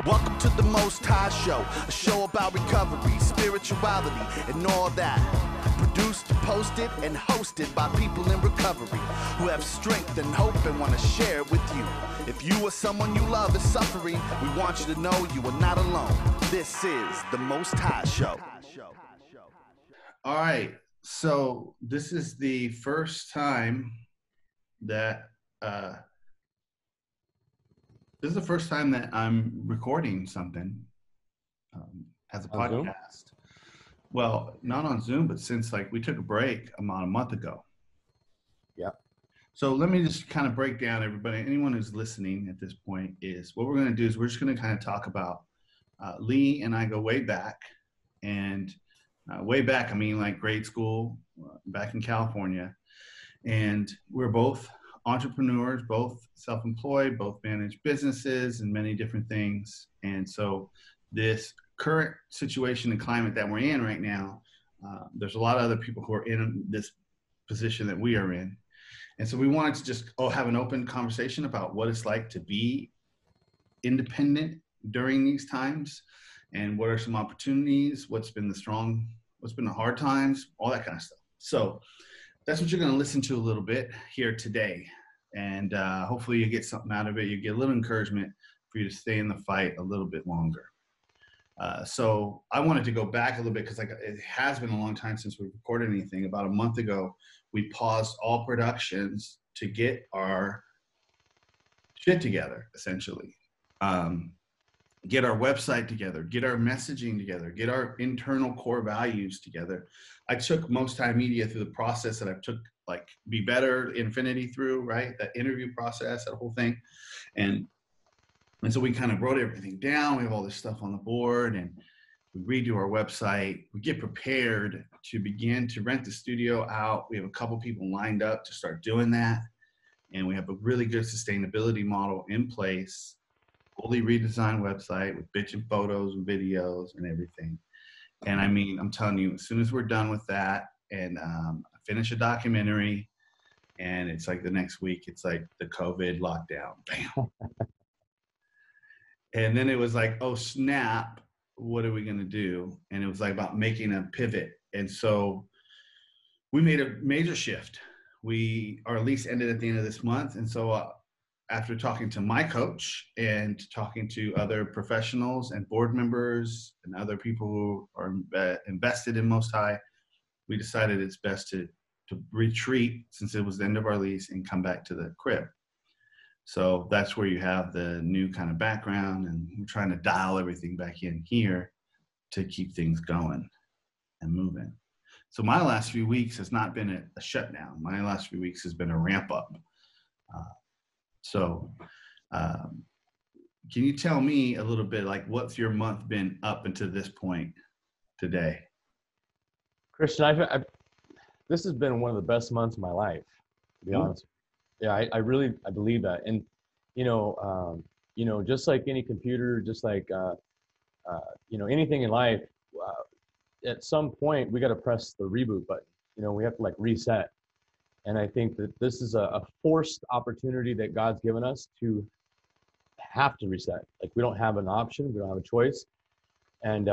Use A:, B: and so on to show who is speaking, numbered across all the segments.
A: Welcome to the Most High Show, a show about recovery, spirituality, and all that. Produced, posted, and hosted by people in recovery who have strength and hope and want to share it with you. If you or someone you love is suffering, we want you to know you are not alone. This is the Most High Show.
B: All right, so this is the first time that I'm recording something as a podcast. Well, not on Zoom, but since we took a break about a month ago.
C: Yeah.
B: So let me just kind of break down everybody. Anyone who's listening at this point is what we're going to do is we're just going to kind of talk about Lee and I go way back, and way back I mean like grade school, back in California, and we're both entrepreneurs, both self-employed, both manage businesses and many different things. And so this current situation and climate that we're in right now, there's a lot of other people who are in this position that we are in. And so we wanted to just have an open conversation about what it's like to be independent during these times, and what are some opportunities, what's been the hard times, all that kind of stuff. So that's what you're going to listen to a little bit here today. And hopefully you get something out of it. You get a little encouragement for you to stay in the fight a little bit longer. So I wanted to go back a little bit because it has been a long time since we've recorded anything. About a month ago, we paused all productions to get our shit together, essentially. Get our website together, get our messaging together, get our internal core values together. I took Most High Media through the process that I took Be Better Infinity through, right? That interview process, that whole thing. And so we kind of wrote everything down. We have all this stuff on the board, and we redo our website. We get prepared to begin to rent the studio out. We have a couple people lined up to start doing that. And we have a really good sustainability model in place. Fully redesigned website with bitchin' photos and videos and everything. And I mean, I'm telling you, as soon as we're done with that and I finish a documentary, and it's the next week, it's the COVID lockdown, bam. And then it was oh snap, what are we gonna do? And it was about making a pivot. And so we made a major shift. Our lease ended at the end of this month. And so after talking to my coach and talking to other professionals and board members and other people who are invested in Most High, we decided it's best to retreat, since it was the end of our lease, and come back to the crib. So that's where you have the new kind of background, and we're trying to dial everything back in here to keep things going and moving. So my last few weeks has not been a shutdown. My last few weeks has been a ramp up. So can you tell me a little bit, what's your month been up until this point today?
C: Christian, this has been one of the best months of my life, to be honest. Yeah, I believe that. And, just like any computer, just like, anything in life, at some point we got to press the reboot button. We have to reset. And I think that this is a forced opportunity that God's given us to have to reset. We don't have an option. We don't have a choice. And,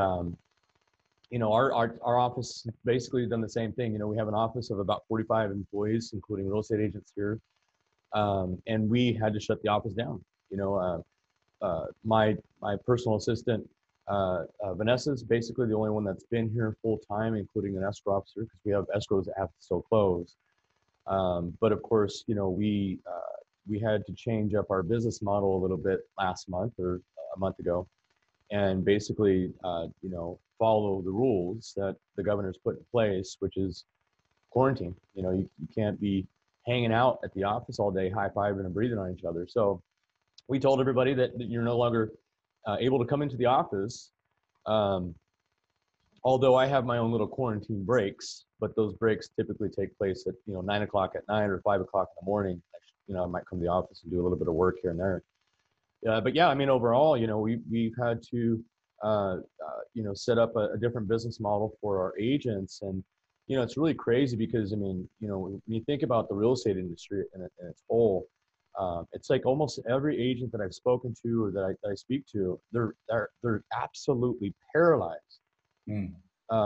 C: our office basically done the same thing. We have an office of about 45 employees, including real estate agents here. And we had to shut the office down. My personal assistant, Vanessa's basically the only one that's been here full time, including an escrow officer, because we have escrows that have to still close. But of course, we had to change up our business model a little bit last month or a month ago, and basically, follow the rules that the governor's put in place, which is quarantine. You can't be hanging out at the office all day, high-fiving and breathing on each other. So we told everybody that you're no longer able to come into the office. Although I have my own little quarantine breaks, but those breaks typically take place at 9 o'clock at night or 5 o'clock in the morning. I might come to the office and do a little bit of work here and there. But yeah, I mean, overall, we've had to set up a different business model for our agents, and it's really crazy because when you think about the real estate industry in its whole, It's like almost every agent that I've spoken to or that I speak to, they're absolutely paralyzed
B: Mm.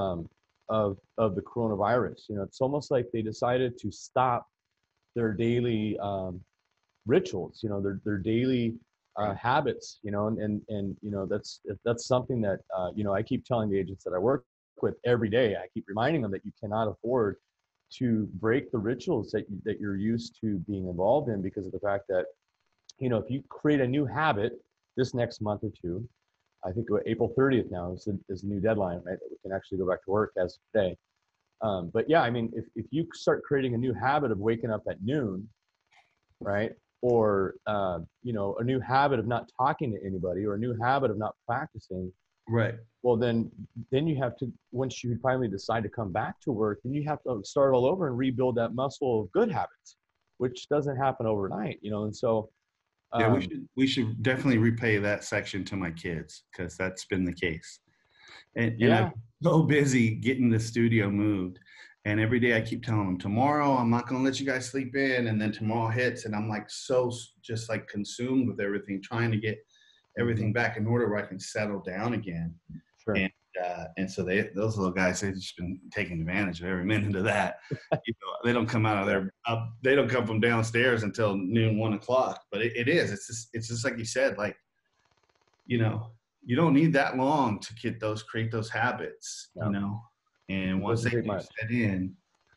C: of the coronavirus. You know, it's almost like they decided to stop their daily rituals. You know, their daily habits. You know, and you know that's something that you know I keep telling the agents that I work with every day. I keep reminding them that you cannot afford to break the rituals that you're used to being involved in, because of the fact that, you know, if you create a new habit this next month or two, I think April 30th now is the new deadline, right? That we can actually go back to work as of today. But yeah, I mean, if you start creating a new habit of waking up at noon, right? Or, you know, a new habit of not talking to anybody, or a new habit of not practicing,
B: Right.
C: well, then you have to, once you finally decide to come back to work, then you have to start all over and rebuild that muscle of good habits, which doesn't happen overnight, you know. And so,
B: Yeah, we should definitely repay that section to my kids, because that's been the case. And I'm
C: yeah,
B: so busy getting the studio moved. And every day I keep telling them, tomorrow I'm not going to let you guys sleep in. And then tomorrow hits, and I'm like so just like consumed with everything, trying to get everything back in order where I can settle down again.
C: sure.
B: And so those little guys, they've just been taking advantage of every minute of that. You know, they don't come out of their they don't come from downstairs until noon, 1 o'clock. But it's just like you said, like, you know, you don't need that long to create those habits,
C: No,
B: you know. And
C: it
B: once
C: doesn't
B: they
C: take
B: do
C: much.
B: set in,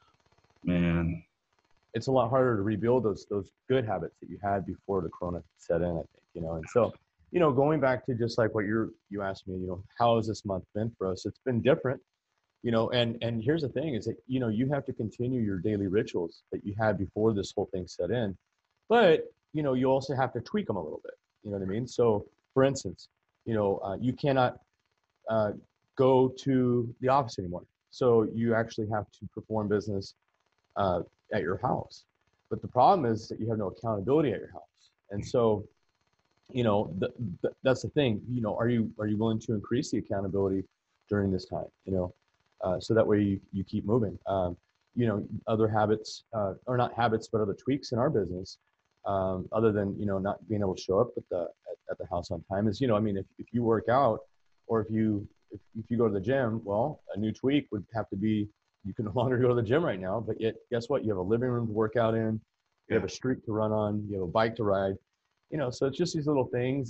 B: man.
C: It's a lot harder to rebuild those good habits that you had before the corona set in, I think, you know. And so, you know, going back to just like what you asked me, you know, how has this month been for us? It's been different, you know. And here's the thing is that, you know, you have to continue your daily rituals that you had before this whole thing set in, but, you know, you also have to tweak them a little bit, you know what I mean? So for instance, you know, you cannot uh, go to the office anymore, so you actually have to perform business uh, at your house. But the problem is that you have no accountability at your house. And so, you know, that's the thing. You know, are you willing to increase the accountability during this time? You know, so that way you keep moving. You know, other habits, or not habits, but other tweaks in our business, other than, you know, not being able to show up at the house on time, is, you know, I mean, if you work out, or if you go to the gym, well, a new tweak would have to be, you can no longer go to the gym right now, but yet guess what? You have a living room to work out in, you have a street to run on, you have a bike to ride, you know. So it's just these little things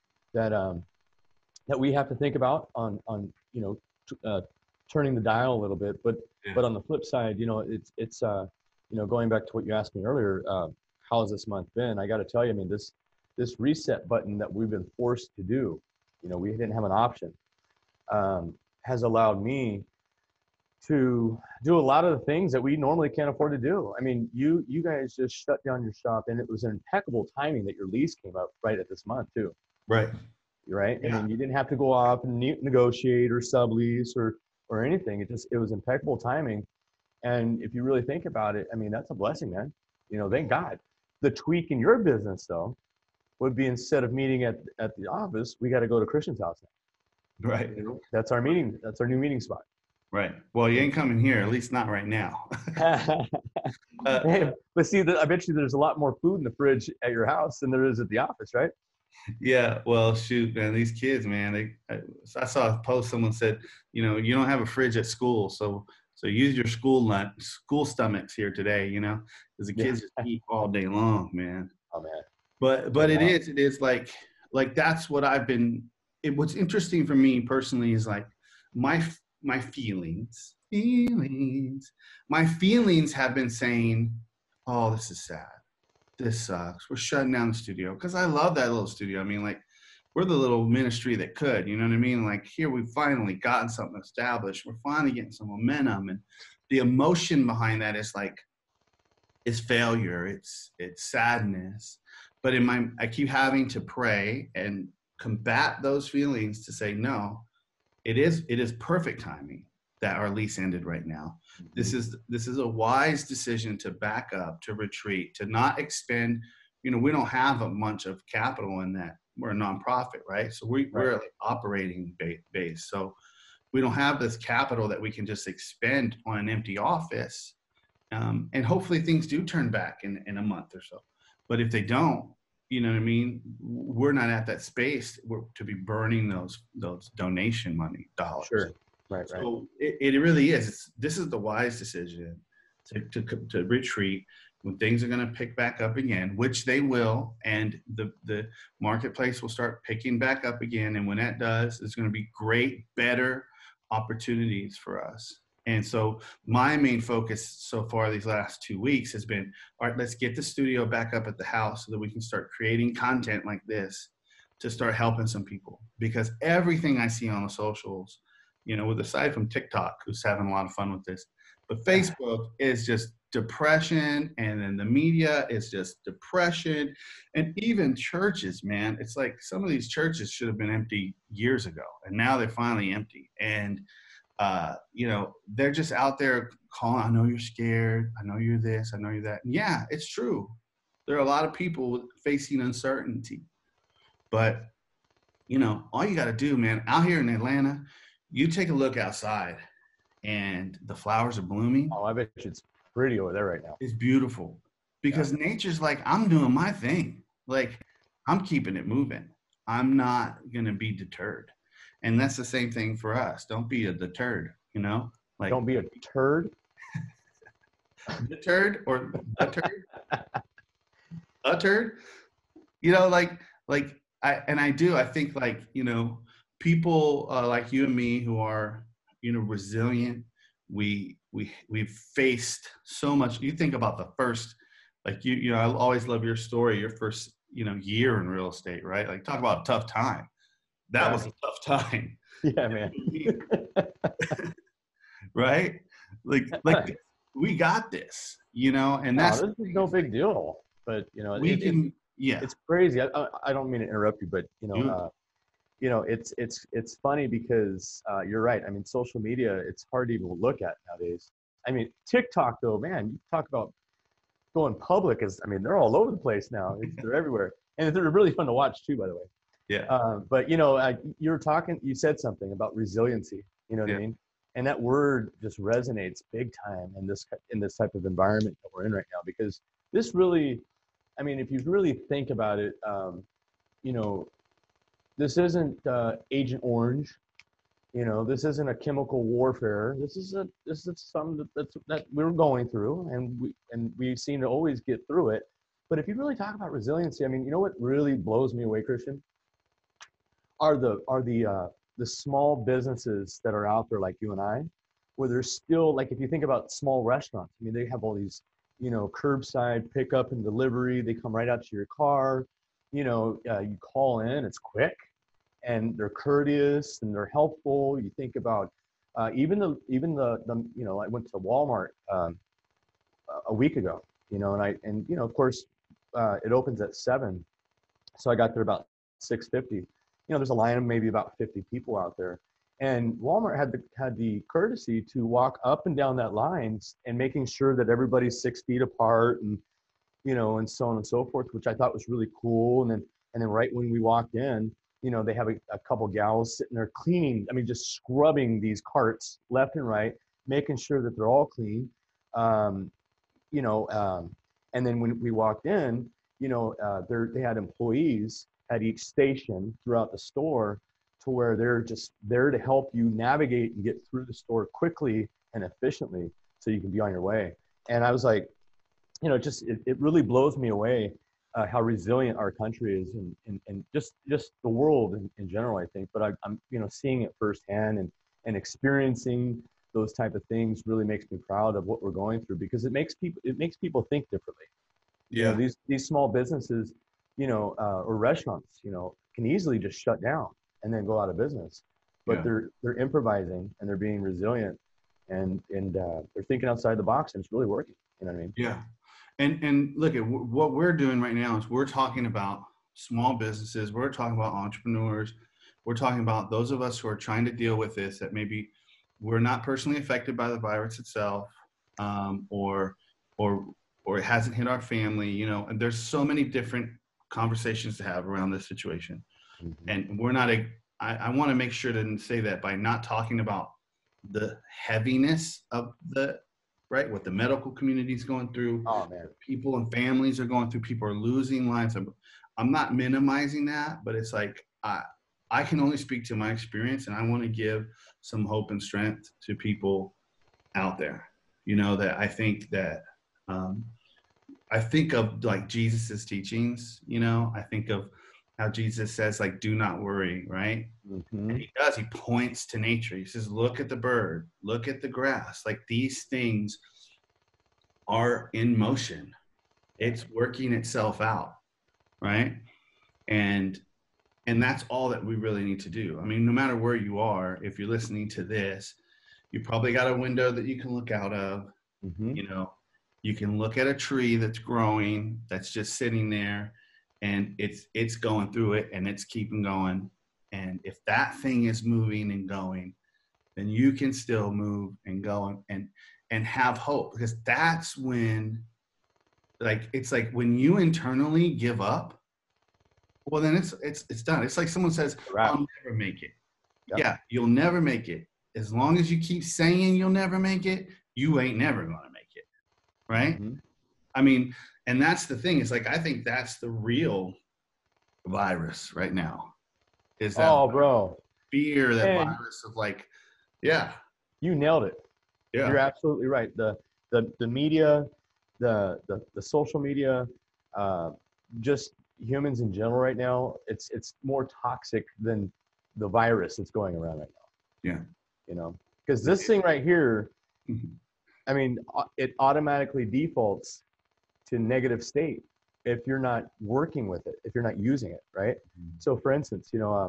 C: that we have to think about on you know, turning the dial a little bit. But on the flip side, you know, it's you know, going back to what you asked me earlier, how has this month been? I got to tell you, I mean, this reset button that we've been forced to do, you know, we didn't have an option, has allowed me to do a lot of the things that we normally can't afford to do. I mean, you guys just shut down your shop, and it was impeccable timing that your lease came up right at this month too.
B: Right.
C: Right.
B: Yeah.
C: I mean, you didn't have to go off and negotiate or sublease or anything. It was impeccable timing. And if you really think about it, I mean, that's a blessing, man. You know, thank God. The tweak in your business though would be, instead of meeting at the office, we got to go to Christian's house now.
B: Right.
C: You know, that's our meeting. That's our new meeting spot.
B: Right. Well, you ain't coming here, at least not right now.
C: But see, I bet you there's a lot more food in the fridge at your house than there is at the office, right?
B: Yeah. Well, shoot, man, these kids, man, I saw a post, someone said, you know, you don't have a fridge at school, so use your school stomachs here today, you know, because the kids just eat all day long, man.
C: Oh man.
B: But it is like that's what I've been. What's interesting for me personally is like my feelings have been saying, oh, this is sad, this sucks, we're shutting down the studio, because I love that little studio. I mean, like, we're the little ministry that could, you know what I mean? Like, here we've finally gotten something established, we're finally getting some momentum, and the emotion behind that is like, it's failure, it's sadness. But I keep having to pray and combat those feelings to say, no, it is perfect timing that our lease ended right now. This is a wise decision to back up, to retreat, to not expend. You know, we don't have a bunch of capital in that. We're a nonprofit, right? So we're like operating base. So we don't have this capital that we can just expend on an empty office. And hopefully things do turn back in a month or so. But if they don't, you know what I mean? We're not at that space to be burning those donation money dollars.
C: Sure. Right.
B: So it really is. This is the wise decision to retreat when things are going to pick back up again, which they will, and the marketplace will start picking back up again. And when that does, there's going to be great, better opportunities for us. And so my main focus so far these last 2 weeks has been, all right, let's get the studio back up at the house so that we can start creating content like this to start helping some people. Because everything I see on the socials, you know, with aside from TikTok, who's having a lot of fun with this, but Facebook is just depression, and then the media is just depression, and even churches, man. It's like some of these churches should have been empty years ago, and now they're finally empty. And you know, they're just out there calling, I know you're scared, I know you're this, I know you're that. And yeah, it's true. There are a lot of people facing uncertainty. But, you know, all you got to do, man, out here in Atlanta, you take a look outside and the flowers are blooming.
C: Oh, I bet you it's pretty over there right now.
B: It's beautiful because nature's like, I'm doing my thing. Like, I'm keeping it moving. I'm not going to be deterred. And that's the same thing for us. Don't be a deterred, you know? Like,
C: don't be a turd.
B: Deterred or a turd? A turd? You know, I think like, you know, people like you and me who are, you know, resilient, we've faced so much. You think about the first, like you know, I always love your story, your first, you know, year in real estate, right? Like, talk about a tough time. That was a tough time.
C: Yeah, man.
B: Right? Like we got this, you know, and
C: this is no big deal. But you know, it's crazy. I don't mean to interrupt you, but you know, it's funny because you're right. I mean, social media, it's hard to even look at nowadays. I mean, TikTok though, man, you talk about going public they're all over the place now. They're everywhere. And they're really fun to watch too, by the way.
B: Yeah.
C: But you know, you said something about resiliency, you know what I mean? And that word just resonates big time in this type of environment that we're in right now, because this really, I mean, if you really think about it, you know, this isn't Agent Orange, you know, this isn't a chemical warfare. This is something that we're going through, and we seem to always get through it. But if you really talk about resiliency, I mean, you know what really blows me away, Christian, are the small businesses that are out there like you and I, where there's still, like, if you think about small restaurants, I mean, they have all these, you know, curbside pickup and delivery. They come right out to your car. You know, you call in, it's quick, and they're courteous and they're helpful. You think about even the you know, I went to Walmart a week ago, you know, and you know, of course, it opens at 7, so I got there about 6:50. You know, there's a line of maybe about 50 people out there, and Walmart had the courtesy to walk up and down that line and making sure that everybody's 6 feet apart, and you know, and so on and so forth, which I thought was really cool. And then right when we walked in, you know, they have a couple gals sitting there cleaning. I mean, just scrubbing these carts left and right, making sure that they're all clean. You know, and then when we walked in, you know, they had employees at each station throughout the store, to where they're just there to help you navigate and get through the store quickly and efficiently so you can be on your way. And I was like, you know, it really blows me away how resilient our country is, and just the world in general, I think. But I'm you know, seeing it firsthand and experiencing those type of things really makes me proud of what we're going through, because it makes people think differently.
B: Yeah.
C: You know, these small businesses, you know, or restaurants, you know, can easily just shut down and then go out of business. But they're improvising and they're being resilient, and they're thinking outside the box, and it's really working. You know what I mean?
B: Yeah. And look at what we're doing right now is we're talking about small businesses. We're talking about entrepreneurs. We're talking about those of us who are trying to deal with this, that maybe we're not personally affected by the virus itself, or it hasn't hit our family, you know, and there's so many different conversations to have around this situation. Mm-hmm. And we're not, I want to make sure to say that by not talking about the heaviness of the right? What the medical community is going through,
C: Oh man.
B: people and families are going through, people are losing lives. I'm not minimizing that, but it's like I can only speak to my experience, and I want to give some hope and strength to people out there. You know, that um, I think of like Jesus's teachings. You know, I think of how Jesus says like, "Do not worry," right? And
C: Mm-hmm.
B: he does. He points to nature. He says, "Look at the bird. Look at the grass. Like these things are in motion. It's working itself out, right?" And that's all that we really need to do. I mean, no matter where you are, if you're listening to this, you probably got a window that you can look out of.
C: Mm-hmm.
B: You know, you can look at a tree that's growing, that's just sitting there, and it's going through it, and it's keeping going. And if that thing is moving and going, then you can still move and go and have hope, because that's when, like, it's like when you internally give up, well, then it's done. It's like someone says, "I'll never make it."
C: Yep.
B: Yeah, you'll never make it. As long as you keep saying you'll never make it, you ain't never gonna make it, right?
C: Mm-hmm.
B: I mean, and that's the thing. It's like, I think that's the real virus right now, is that
C: Oh, bro.
B: fear, that
C: And
B: virus of like, yeah,
C: you nailed it.
B: yeah,
C: You're absolutely right. The media, the social media, uh, just humans in general right now, it's more toxic than the virus that's going around right now.
B: yeah.
C: You know, because this thing right here,
B: Mhm.
C: I mean, it automatically defaults to negative state if you're not working with it, if you're not using it, right? So, for instance,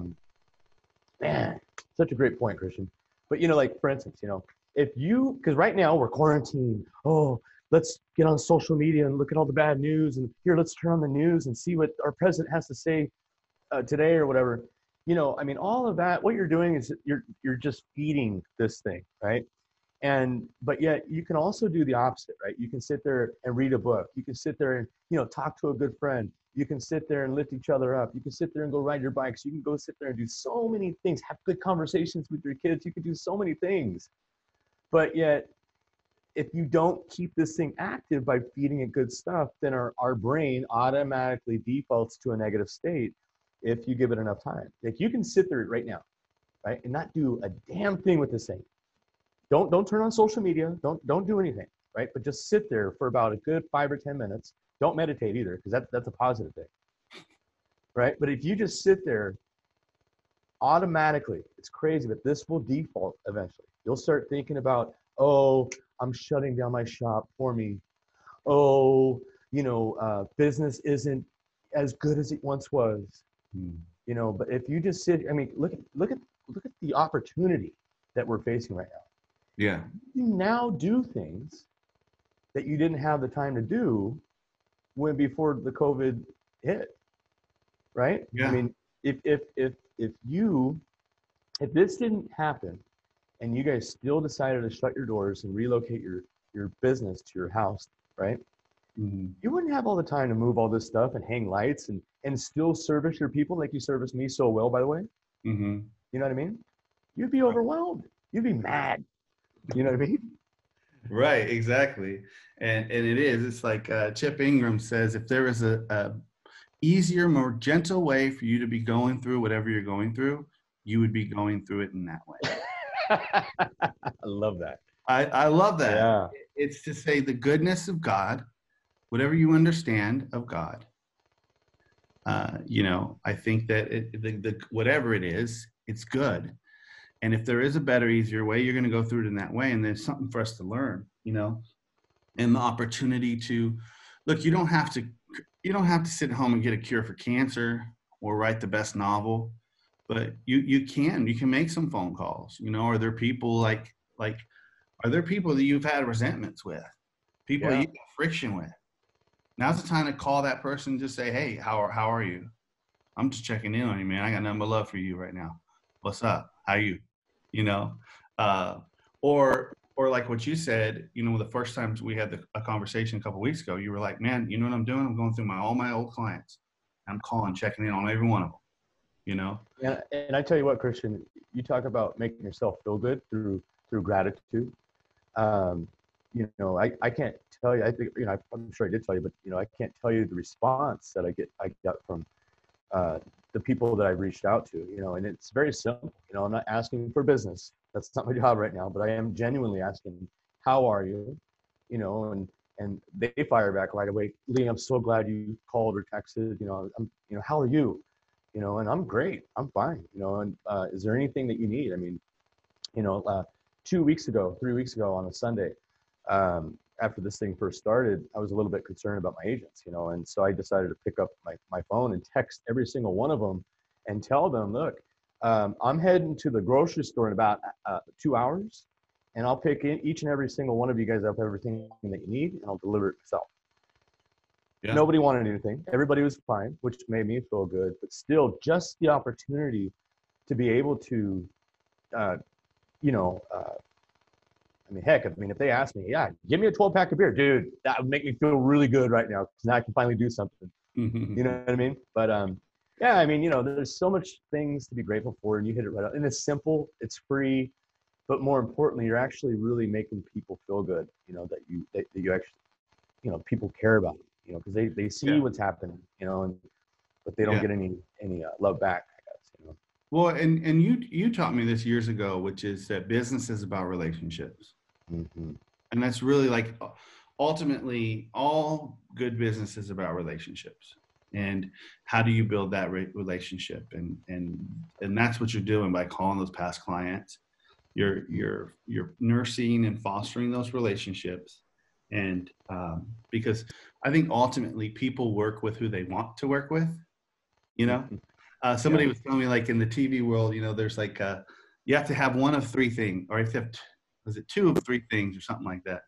C: man, such a great point, Christian. But like for instance, if you, because right now we're quarantined. Oh, let's get on social media and look at all the bad news, and here, let's turn on the news and see what our president has to say today or whatever. I mean, all of that. What you're doing is you're just feeding this thing, right? But yet you can also do the opposite, right? You can sit there and read a book. You can sit there and talk to a good friend. You can sit there and lift each other up. You can sit there and go ride your bikes. You can go sit there and do so many things, have good conversations with your kids. You can do so many things. But yet, if you don't keep this thing active by feeding it good stuff, then our brain automatically defaults to a negative state if you give it enough time. Like, you can sit there right now, right, and not do a damn thing with this thing. Don't turn on social media. Don't do anything, right? But just sit there for about a good 5 or 10 minutes. Don't meditate either, because that's a positive thing, right? But if you just sit there, automatically, it's crazy, but this will default eventually. You'll start thinking about, oh, I'm shutting down my shop for me. Oh, business isn't as good as it once was. But if you just sit, I mean, look at the opportunity that we're facing right now.
B: Yeah.
C: You now do things that you didn't have the time to do before the COVID hit, right?
B: Yeah.
C: I mean, if this didn't happen and you guys still decided to shut your doors and relocate your business to your house, right?
B: Mm-hmm.
C: You wouldn't have all the time to move all this stuff and hang lights and still service your people like you service me so well, by the way.
B: Mm-hmm.
C: You know what I mean? You'd be overwhelmed. You'd be mad. You know what I mean?
B: Right, exactly. And it is. It's like Chip Ingram says, if there was a easier, more gentle way for you to be going through whatever you're going through, you would be going through it in that way.
C: I love that.
B: I love that.
C: Yeah.
B: It's to say the goodness of God, whatever you understand of God. I think that the whatever it is, it's good. And if there is a better, easier way, you're going to go through it in that way. And there's something for us to learn, and the opportunity to look. You don't have to sit at home and get a cure for cancer or write the best novel, but you can make some phone calls. Are there people are there people that you've had resentments with, people that you've got friction with? Now's the time to call that person and just say, hey, how are you? I'm just checking in on you, man. I got nothing but love for you right now. What's up? How are you? Or like what you said, the first times we had a conversation a couple of weeks ago, you were like, man, you know what I'm doing? I'm going through all my old clients. I'm calling, checking in on every one of them,
C: Yeah, and I tell you what, Christian, you talk about making yourself feel good through gratitude. I can't tell you. I think, I'm sure I did tell you, but I can't tell you the response that I got from the people that I reached out to, and it's very simple. I'm not asking for business. That's not my job right now, but I am genuinely asking, how are you? And they fire back right away. Lee, I'm so glad you called or texted. How are you? And I'm great. I'm fine. And is there anything that you need? I mean, 3 weeks ago on a Sunday, after this thing first started, I was a little bit concerned about my agents, and so I decided to pick up my phone and text every single one of them and tell them, look, I'm heading to the grocery store in about 2 hours, and I'll pick each and every single one of you guys up everything that you need, and I'll deliver it myself. Yeah. Nobody wanted anything. Everybody was fine, which made me feel good, but still just the opportunity to be able to, if they asked me, yeah, give me a 12-pack of beer, dude, that would make me feel really good right now, because now I can finally do something. You know what I mean? But there's so much things to be grateful for, and you hit it right up. And it's simple, it's free, but more importantly, you're actually really making people feel good. That you actually, people care about it. Because they see what's happening. But they don't get any love back, I guess.
B: Well, and you taught me this years ago, which is that business is about relationships. Mm-hmm. And that's really ultimately all good business is about relationships. And how do you build that relationship? And that's what you're doing by calling those past clients. You're nursing and fostering those relationships. And because I think ultimately people work with who they want to work with, somebody was telling me, in the TV world, there's you have to have one of three things, or you have to have, was it 2 of 3 things or something like that?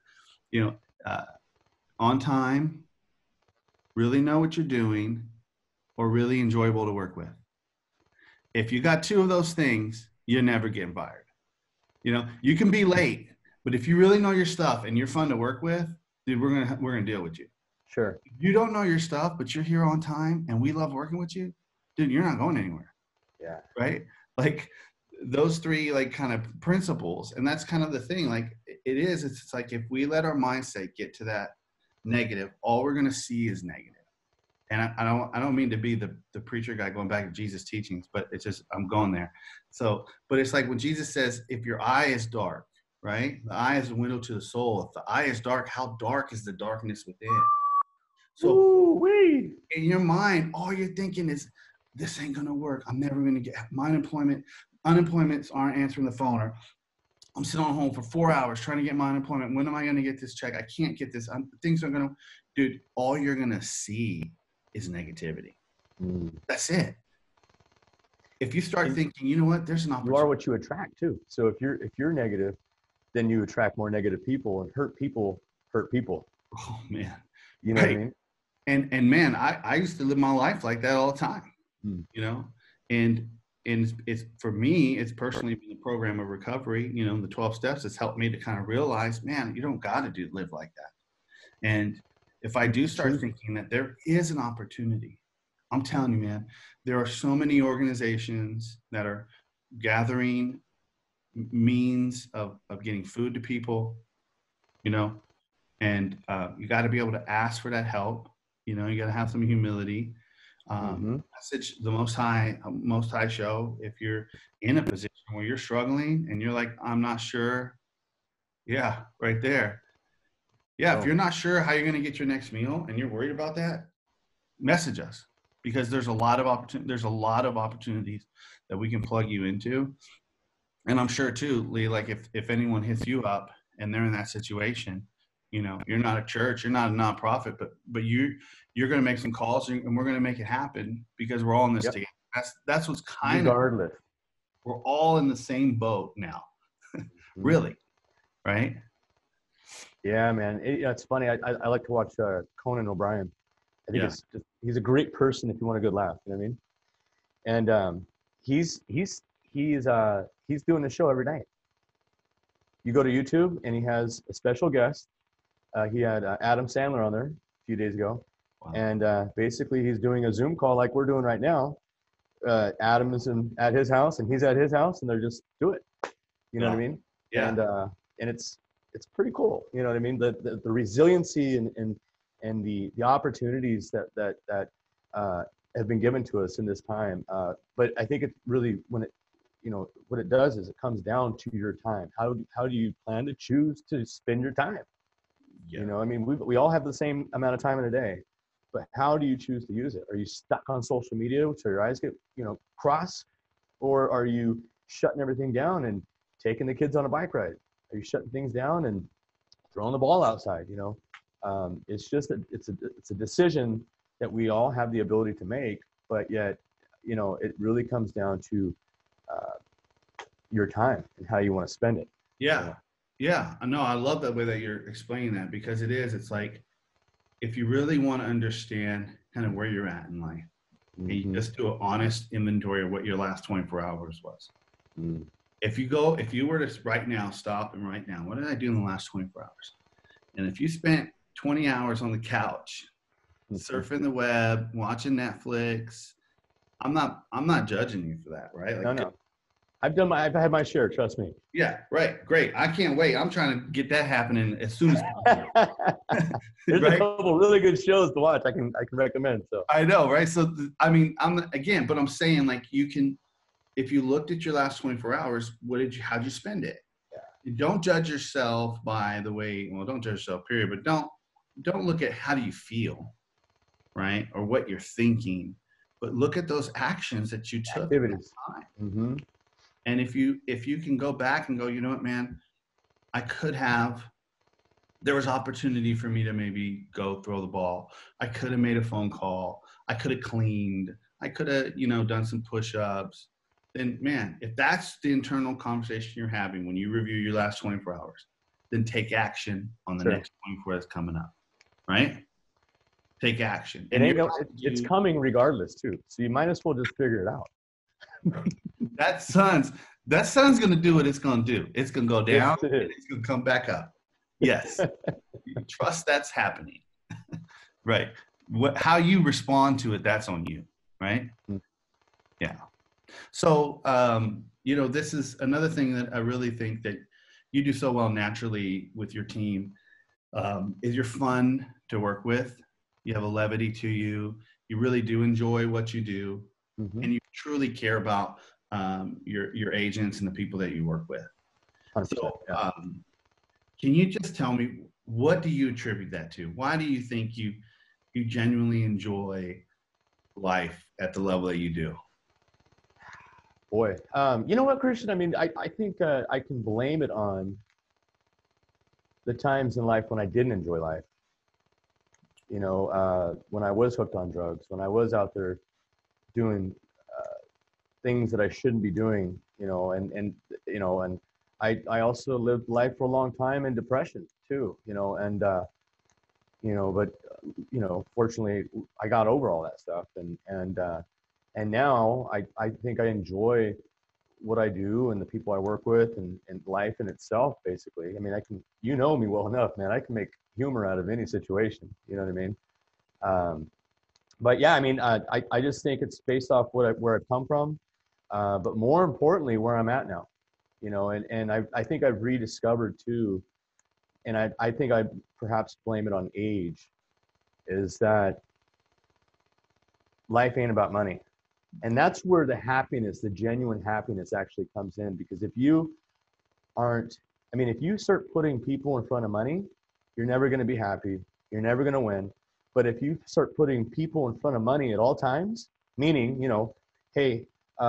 B: On time, really know what you're doing, or really enjoyable to work with. If you got 2 of those things, you're never getting fired. You can be late, but if you really know your stuff and you're fun to work with, dude, we're gonna deal with you.
C: Sure.
B: If you don't know your stuff, but you're here on time and we love working with you, dude, you're not going anywhere.
C: Yeah.
B: Right? Those 3 kind of principles. And that's kind of the thing. It's if we let our mindset get to that negative, all we're gonna see is negative. And I don't mean to be the preacher guy going back to Jesus' teachings, but it's just, I'm going there. So, but it's when Jesus says, if your eye is dark, right? The eye is a window to the soul. If the eye is dark, how dark is the darkness within? So in your mind, all you're thinking is, this ain't gonna work. I'm never gonna get my unemployments aren't answering the phone, or I'm sitting on home for 4 hours trying to get my unemployment. When am I gonna get this check? I can't get this. Things are gonna, dude, all you're gonna see is negativity. That's it. If you start thinking, you know what, there's an opportunity.
C: You are what you attract too. So if you're negative, then you attract more negative people, and hurt people hurt people.
B: Oh man.
C: You know what I mean?
B: And man, I used to live my life like that all the time. And it's, for me, it's personally been the program of recovery, the 12 steps has helped me to kind of realize, man, you don't got to live like that. And if I do start thinking that there is an opportunity, I'm telling you, man, there are so many organizations that are gathering means of getting food to people, and you got to be able to ask for that help. You got to have some humility. Message the Most High show. If you're in a position where you're struggling and you're like, I'm not sure. Yeah, right there. Yeah, if you're not sure how you're going to get your next meal and you're worried about that, message us, because there's a lot of opportunities that we can plug you into. And I'm sure too, Lee, if anyone hits you up and they're in that situation, you're not a church, you're not a nonprofit, but you're going to make some calls, and we're going to make it happen, because we're all in this together. That's what's
C: regardless.
B: We're all in the same boat now, really, right?
C: Yeah, man. It's funny. I like to watch Conan O'Brien. I think he's a great person if you want a good laugh. You know what I mean? And he's doing the show every night. You go to YouTube, and he has a special guest. He had Adam Sandler on there a few days ago. Wow. And basically he's doing a Zoom call like we're doing right now. Adam is at his house, and he's at his house, and they're just do it. You know what I mean?
B: Yeah.
C: And it's it's pretty cool. You know what I mean? The resiliency and the opportunities that have been given to us in this time. But I think it really, when it, you know, what it does is it comes down to your time. How do you plan to choose to spend your time?
B: Yeah.
C: You know, I mean, we all have the same amount of time in a day, but how do you choose to use it? Are you stuck on social media so your eyes get, you know, cross, or are you shutting everything down and taking the kids on a bike ride? Are you shutting things down and throwing the ball outside? You know, it's just it's a decision that we all have the ability to make, but yet, you know, it really comes down to your time and how you want to spend it.
B: Yeah. Yeah. No, I love the way that you're explaining that, because it's like, if you really want to understand kind of where you're at in life, and you just do an honest inventory of what your last 24 hours was.
C: Mm.
B: If you were to right now stop and write down, what did I do in the last 24 hours? And if you spent 20 hours on the couch, surfing the web, watching Netflix, I'm not judging you for that, right? Like,
C: No. I've had my share, trust me.
B: yeah, right, great. I can't wait. I'm trying to get that happening as soon as possible.
C: There's
B: right?
C: a couple really good shows to watch. I can recommend. So
B: I know, right? So I mean, but I'm saying, like, you can, if you looked at your last 24 hours, how'd you spend it? Yeah. Don't judge yourself by the way. Well, don't judge yourself, period. But don't look at how do you feel, right, or what you're thinking, but look at those actions that you took.
C: Activities.
B: Mm-hmm. And if you can go back and go, you know what, man, there was opportunity for me to maybe go throw the ball. I could have made a phone call. I could have cleaned. I could have, you know, done some push-ups. Then, man, if that's the internal conversation you're having when you review your last 24 hours, then take action on the next 24 that's coming up, right? Take action. And
C: it's coming regardless too. So you might as well just figure it out.
B: That sun's going to do what it's going to do. It's going to go down and it's going to come back up. Yes. Trust that's happening. Right. How you respond to it, that's on you. Right. Mm-hmm. Yeah. So, you know, this is another thing that I really think that you do so well naturally with your team, is you're fun to work with. You have a levity to you. You really do enjoy what you do. Mm-hmm. And you truly care about your agents and the people that you work with. 100%, so, yeah. Can you just tell me, what do you attribute that to? Why do you think you genuinely enjoy life at the level that you do?
C: Boy, you know what, Christian? I mean, I think I can blame it on the times in life when I didn't enjoy life. You know, when I was hooked on drugs, when I was out there doing things that I shouldn't be doing, you know, and you know, and I also lived life for a long time in depression too, you know, and you know, but you know, fortunately, I got over all that stuff, and now I think I enjoy what I do and the people I work with and life in itself, basically. I mean, you know me well enough, man. I can make humor out of any situation. You know what I mean? But yeah, I mean, I just think it's based off where I've come from, but more importantly, where I'm at now. You know, and I think I've rediscovered too, and I think I perhaps blame it on age, is that life ain't about money. And that's where the happiness, the genuine happiness actually comes in. Because if you start putting people in front of money, you're never going to be happy. You're never going to win. But if you start putting people in front of money at all times, meaning, you know, hey,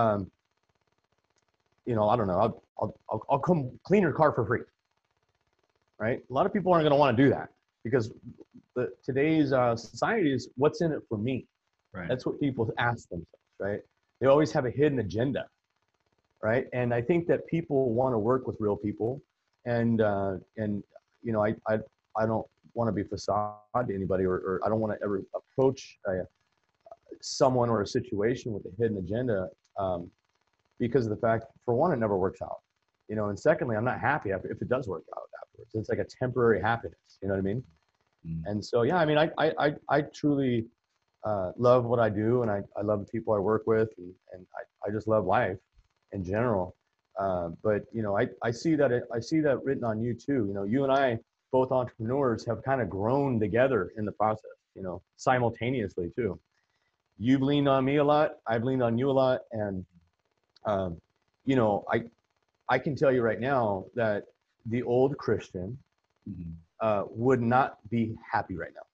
C: you know, I don't know, I'll come clean your car for free, right? A lot of people aren't going to want to do that, because today's society is, what's in it for me? Right. That's what people ask themselves, right? They always have a hidden agenda, right? And I think that people want to work with real people, and you know, I don't want to be facade to anybody, or I don't want to ever approach someone or a situation with a hidden agenda, because of the fact, for one, it never works out, you know, and secondly, I'm not happy if it does work out afterwards. It's like a temporary happiness, you know what I mean? Mm. And so, yeah, I mean, I truly love what I do, and I love the people I work with, and I just love life in general. But you know, I see that written on you too. You know, you and I, both entrepreneurs, have kind of grown together in the process. You know, simultaneously too. You've leaned on me a lot. I've leaned on you a lot, and you know, I can tell you right now that the old Christian would not be happy right now.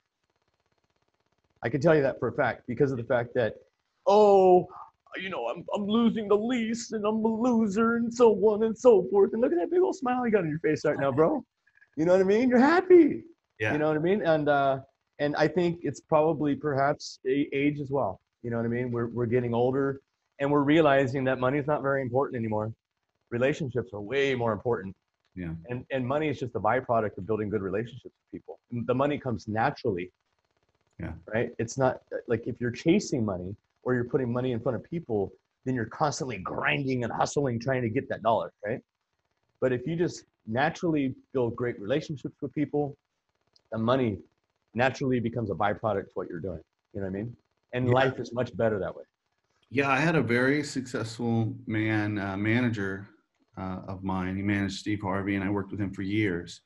C: I can tell you that for a fact, because of the fact that, oh, you know, I'm losing the lease and I'm a loser and so on and so forth. And look at that big old smile you got on your face right now, bro. You know what I mean? You're happy.
B: Yeah.
C: You know what I mean? And I think it's probably perhaps age as well. You know what I mean? We're getting older, and we're realizing that money is not very important anymore. Relationships are way more important.
B: Yeah.
C: And money is just a byproduct of building good relationships with people. The money comes naturally.
B: Yeah.
C: Right? It's not like if you're chasing money or you're putting money in front of people, then you're constantly grinding and hustling trying to get that dollar, right? But if you just naturally build great relationships with people, the money naturally becomes a byproduct of what you're doing. You know what I mean? And life is much better that way.
B: Yeah, I had a very successful manager of mine. He managed Steve Harvey, and I worked with him for years.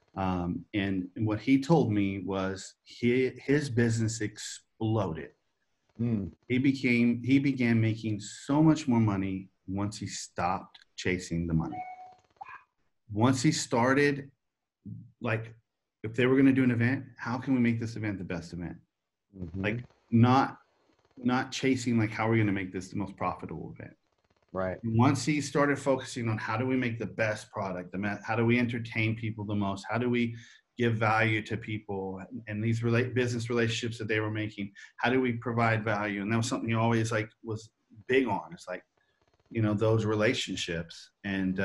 B: And what he told me was his business exploded. He began making so much more money once he stopped chasing the money. Once he started, like, if they were going to do an event, how can we make this event the best event? Like, not chasing, like, how are we going to make this the most profitable event?
C: Right.
B: Once he started focusing on how do we make the best product, how do we entertain people the most, how do we give value to people, and these business relationships that they were making, how do we provide value? And that was something he always like was big on. It's like, you know, those relationships. And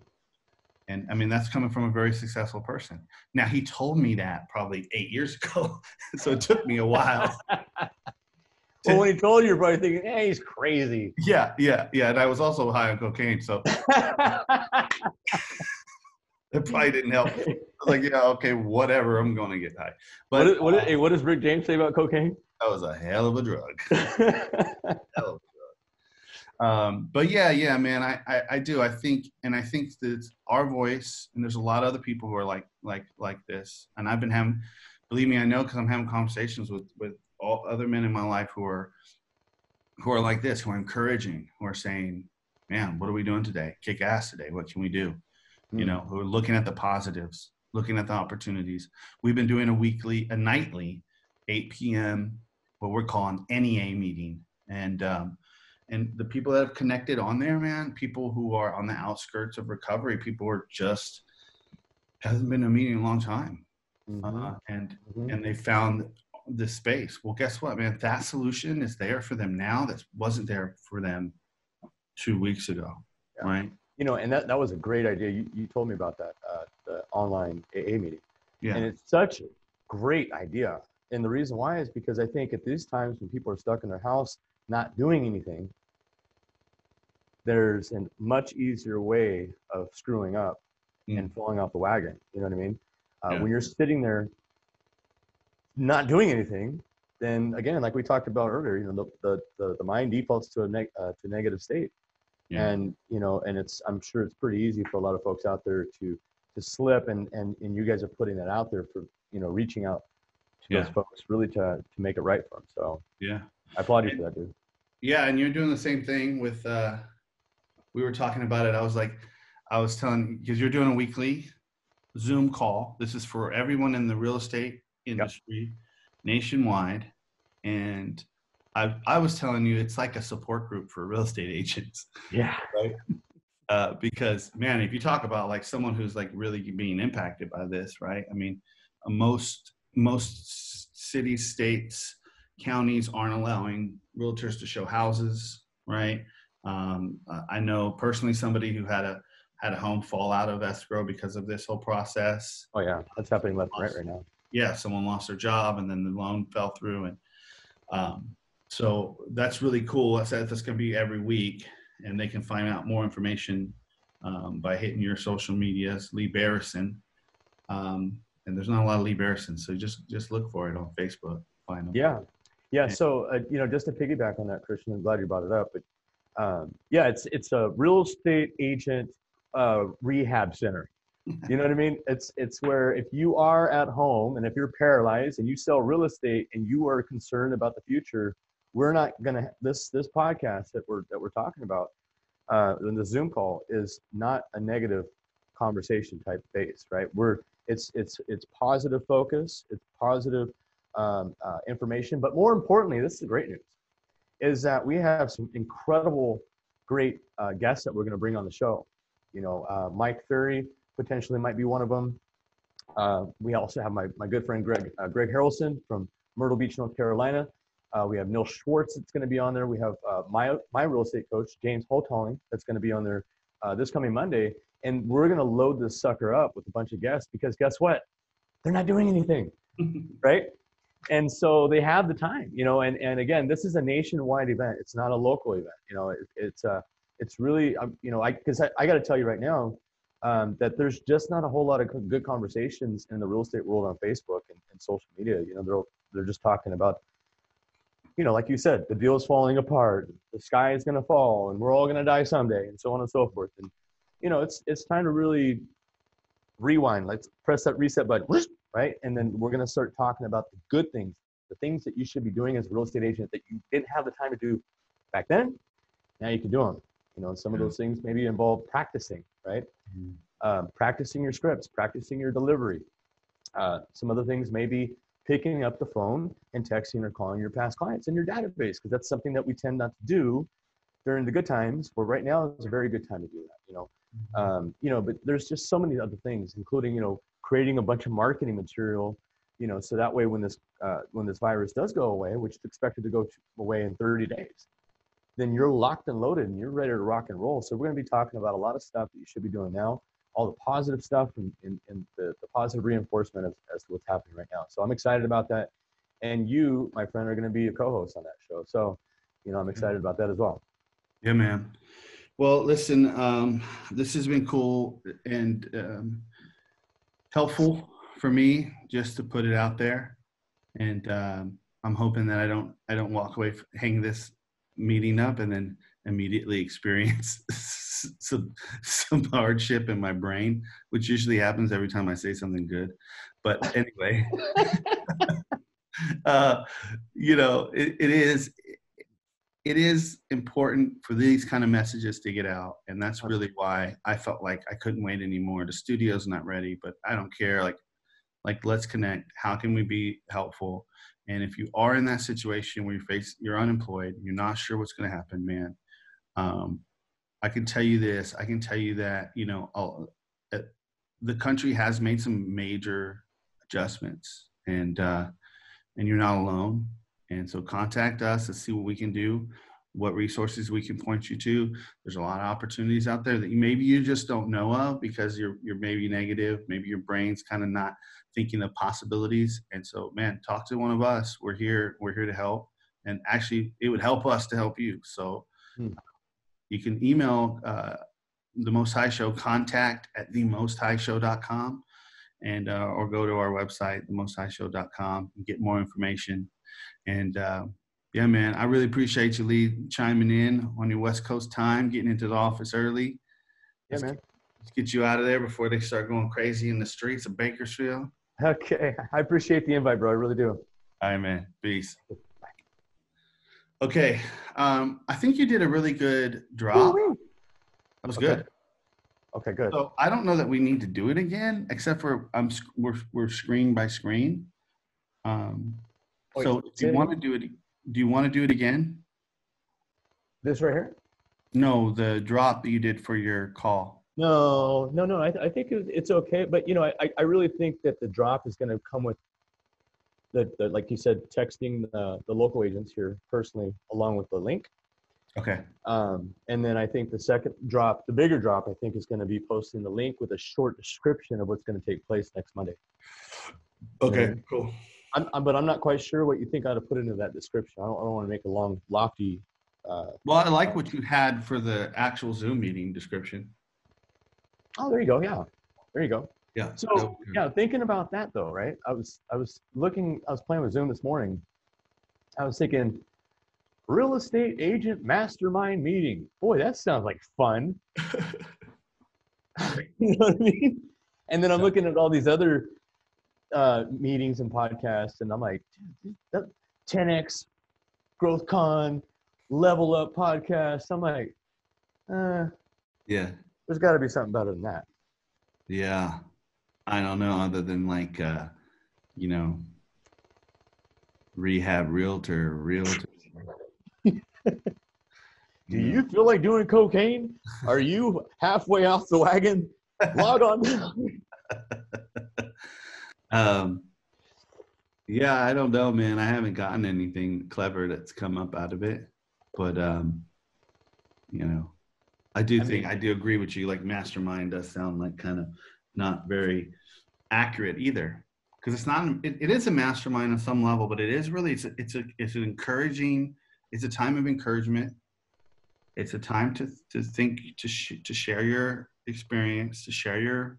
B: I mean, that's coming from a very successful person. Now, he told me that probably 8 years ago, so it took me a while.
C: Well, when he told you, you're probably thinking, hey, he's crazy.
B: Yeah. And I was also high on cocaine, so it probably didn't help. I was like, yeah, okay, whatever, I'm going to get high. But
C: what does Rick James say about cocaine?
B: That was a hell of a drug. Hell of a drug. But yeah, man, I do. I think that our voice, and there's a lot of other people who are like this. And I've been having, believe me, I know, because I'm having conversations with all other men in my life who are like this, who are encouraging, who are saying, man, what are we doing today? Kick ass today. What can we do? You know, who are looking at the positives, looking at the opportunities. We've been doing a nightly 8 p.m., what we're calling NEA meeting. And the people that have connected on there, man, people who are on the outskirts of recovery, people who are just, hasn't been a meeting in a long time. And they found this space. Well, guess what, man? That solution is there for them now that wasn't there for them 2 weeks ago, right?
C: You know, and that was a great idea. You told me about that, the online AA meeting. Yeah. And it's such a great idea. And the reason why is because I think at these times when people are stuck in their house not doing anything, there's a much easier way of screwing up and falling off the wagon. You know what I mean? When you're sitting there not doing anything, then again, like we talked about earlier, you know, the mind defaults to a negative state. Yeah. And, you know, and I'm sure it's pretty easy for a lot of folks out there to slip, and you guys are putting that out there for, you know, reaching out to those folks really to make it right for them. So I applaud you for that, dude.
B: Yeah. And you're doing the same thing with, we were talking about it. I was telling, because you're doing a weekly Zoom call. This is for everyone in the real estate industry nationwide. And I was telling you, it's like a support group for real estate agents. Yeah. Right. Because, man, if you talk about like someone who's like really being impacted by this, right? I mean, most cities, states, counties aren't allowing realtors to show houses, right? I know personally somebody who had a home fall out of escrow because of this whole process.
C: Oh yeah, that's happening left and right now.
B: Yeah, someone lost their job and then the loan fell through, and so that's really cool. That's going to be every week, and they can find out more information by hitting your social medias, Lee Barrison. And there's not a lot of Lee Barrison, so just look for it on Facebook. Find them.
C: Yeah. So you know, just to piggyback on that, Christian, I'm glad you brought it up. But Yeah, it's a real estate agent rehab center. You know what I mean? It's where if you are at home and if you're paralyzed and you sell real estate and you are concerned about the future, we're not gonna this podcast that we're talking about in the Zoom call is not a negative conversation type base, right? It's positive focus, it's positive information, but more importantly, this is the great news, is that we have some incredible, great guests that we're going to bring on the show. You know, Mike Ferry potentially might be one of them. We also have my good friend Greg Harrelson from Myrtle Beach, North Carolina. We have Neil Schwartz that's going to be on there. We have my real estate coach, James Holtolling, that's going to be on there this coming Monday. And we're going to load this sucker up with a bunch of guests because guess what? They're not doing anything, right? And so they have the time, you know, and again, this is a nationwide event. It's not a local event. You know, it's really, you know, because I got to tell you right now that there's just not a whole lot of good conversations in the real estate world on Facebook and social media. You know, they're just talking about, you know, like you said, the deal's falling apart, the sky is going to fall, and we're all going to die someday, and so on and so forth. And, you know, it's time to really rewind. Let's press that reset button, right? And then we're going to start talking about the good things, the things that you should be doing as a real estate agent that you didn't have the time to do back then. Now you can do them. You know, and some of those things maybe involve practicing, right? Practicing your scripts, practicing your delivery. Some other things maybe picking up the phone and texting or calling your past clients in your database, because that's something that we tend not to do during the good times. But right now is a very good time to do that, you know. You know, but there's just so many other things, including, you know, creating a bunch of marketing material, you know, so that way when this virus does go away, which is expected to go away in 30 days, then you're locked and loaded and you're ready to rock and roll. So we're going to be talking about a lot of stuff that you should be doing now, all the positive stuff and the positive reinforcement as to what's happening right now. So I'm excited about that. And you, my friend, are going to be a co-host on that show. So, you know, I'm excited about that as well.
B: Yeah, man. Well, listen, this has been cool and helpful for me just to put it out there. And I'm hoping that I don't walk away, hang this meeting up and then immediately experience some hardship in my brain, which usually happens every time I say something good. But anyway, you know, it is important for these kind of messages to get out. And that's really why I felt like I couldn't wait anymore. The studio's not ready, but I don't care. Like let's connect. How can we be helpful? And if you are in that situation where you're unemployed, you're not sure what's going to happen, man, I can tell you this. I can tell you that, you know, the country has made some major adjustments, and you're not alone. And so contact us. Let's see what we can do, what resources we can point you to. There's a lot of opportunities out there that maybe you just don't know of because you're maybe negative. Maybe your brain's kind of not thinking of possibilities. And so, man, talk to one of us. We're here to help. And actually, it would help us to help you. So you can email The Most High Show, contact@themosthighshow.com, and or go to our website, themosthighshow.com, and get more information. And yeah, man, I really appreciate you, Lee, chiming in on your West Coast time, getting into the office early.
C: Yeah, man.
B: Let's get you out of there before they start going crazy in the streets of Bakersfield.
C: Okay. I appreciate the invite, bro. I really do.
B: All right, man. Peace. Okay. I think you did a really good drop. That was good.
C: Okay, good.
B: So I don't know that we need to do it again, except for we're screen by screen. So do you want to do it? Do you want to do it again?
C: This right here?
B: No, the drop that you did for your call.
C: No. I think it's okay. But, you know, I really think that the drop is going to come with the like you said, texting the local agents here personally, along with the link.
B: Okay.
C: And then I think the second drop, the bigger drop, I think is going to be posting the link with a short description of what's going to take place next Monday.
B: Okay, cool.
C: But I'm not quite sure what you think I ought to put into that description. I don't want to make a long, lofty.
B: Well, I like what you had for the actual Zoom meeting description.
C: Oh, there you go. Yeah, there you go.
B: Yeah.
C: So yeah, thinking about that though, right? I was playing with Zoom this morning. I was thinking, Real estate agent mastermind meeting. Boy, that sounds like fun. You know what I mean? And then I'm looking at all these other meetings and podcasts, and I'm like, dude, that 10X Growth Con, Level Up podcast. I'm like,
B: Yeah.
C: there's got to be something better than that.
B: Yeah. I don't know, other than like, you know, rehab realtor.
C: Do you feel like doing cocaine? Are you halfway off the wagon? Log on down.
B: Yeah, I don't know, man. I haven't gotten anything clever that's come up out of it, but you know, I do agree with you. Like mastermind does sound like kind of not very accurate either, because it's not. It is a mastermind on some level, but it is really it's an encouraging. It's a time of encouragement. It's a time to think, to share your experience, to share your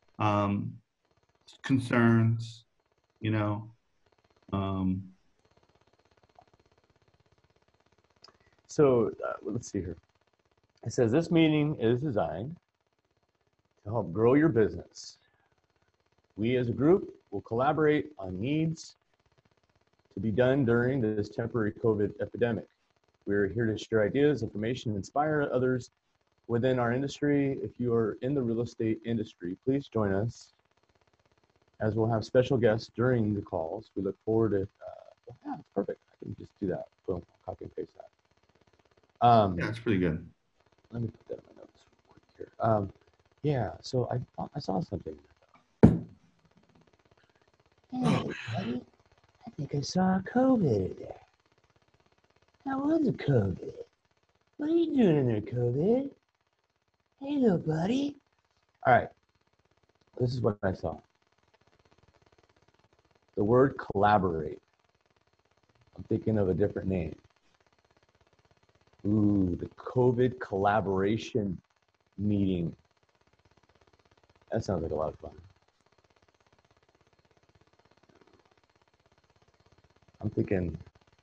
B: concerns, you know.
C: So let's see here. It says this meeting is designed to help grow your business. We as a group will collaborate on needs to be done during this temporary COVID epidemic. We're here to share ideas, information, inspire others within our industry. If you are in the real estate industry, please join us, as we'll have special guests during the calls. We look forward to, yeah, perfect. I can just do that. Boom, copy and paste that.
B: Yeah, that's pretty good.
C: Let me put that in my notes real quick here. Yeah, so I saw something. Hey, buddy, I think I saw a COVID there. How was it, COVID? What are you doing in there, COVID? Hey, little buddy. All right, this is what I saw. The word collaborate. I'm thinking of a different name. Ooh, the COVID collaboration meeting. That sounds like a lot of fun. I'm thinking,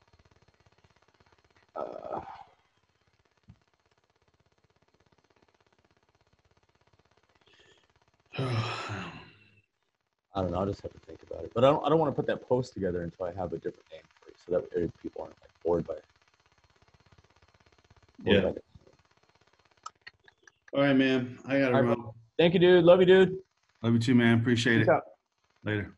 C: I don't know. I'll just have to think about it. But I don't want to put that post together until I have a different name for it, so that people aren't like bored by it.
B: Yeah. All right, man. I gotta run.
C: Thank you, dude. Love you, dude.
B: Love you too, man. Appreciate it.
C: Peace out.
B: Later.